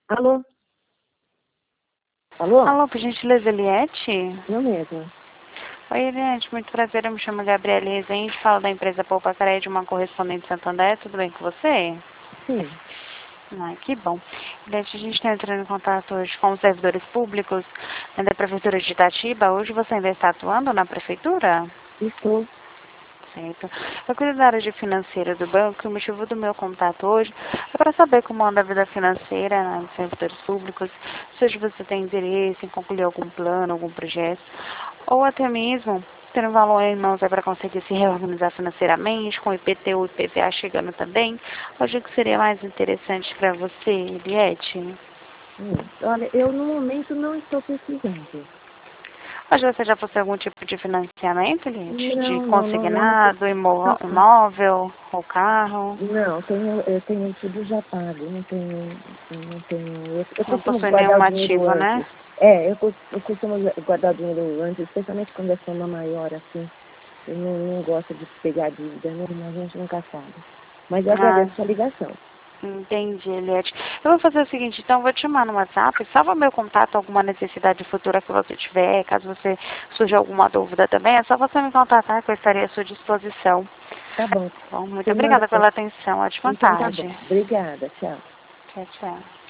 Alô? Alô? Alô, por gentileza, Eliette? Eu mesmo. Oi, Eliette, muito prazer, eu me chamo Gabriela Rezende, falo da empresa Poupa Crédito, uma correspondente Santander, tudo bem com você? Sim, Que bom. Eliette, a gente está entrando em contato hoje com os servidores públicos da Prefeitura de Itatiba. Hoje você ainda está atuando na Prefeitura? estou. Certo. Eu cuido da área de financeira do banco e o motivo do meu contato hoje é para saber como anda a vida financeira, né, dos servidores públicos, se hoje você tem interesse em concluir algum plano, algum projeto, ou até mesmo ter um valor em mãos para conseguir se reorganizar financeiramente, com o IPTU e IPVA chegando também. Hoje o que seria mais interessante para você, Eliette? Olha, eu no momento não estou precisando. Hoje você já possui algum tipo de financiamento, Eliette? De Não consignado, não, imóvel ou carro? não, eu tenho tudo já pago, eu Não costumo possui guardar o nenhum dinheiro ativo, né? antes. Eu costumo guardar o dinheiro antes, especialmente quando é soma maior assim. Eu não gosto de pegar dívida, né? A gente nunca sabe. Mas eu Ah, agradeço a ligação. entendi, Eliette. Eu vou fazer o seguinte, então, eu vou te chamar no WhatsApp, salva meu contato, alguma necessidade futura que você tiver, caso você surja alguma dúvida também, é só você me contatar que eu estarei à sua disposição. Tá bom. Bom, muito Você manda. obrigada pela atenção, ótima Então tá bom. tarde. Obrigada. Tchau. Tchau, tchau.